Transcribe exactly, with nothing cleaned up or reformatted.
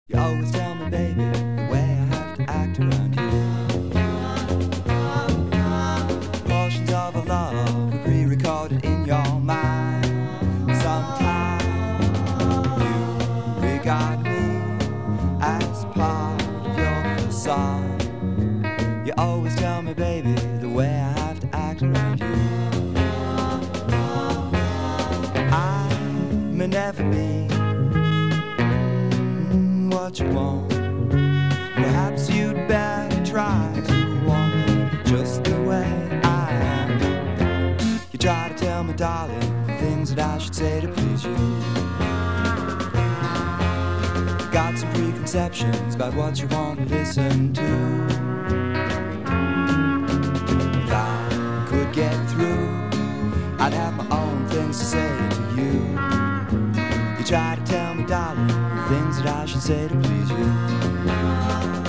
You always tell me, baby, the way I have to act around you. Portions of our love are pre-recorded in your mind. Sometimes you regard me as part of your facade. You always tell me, baby, the way I have to act around you. I may never be what you want. Perhaps you'd better try to want me just the way I am. You try to tell me, darling, the things that I should say to please you. You've got some preconceptions about what you want to listen to. If I could get through, I'd have my own things to say to you. You try to tell me, darling, the things that I should say to please you.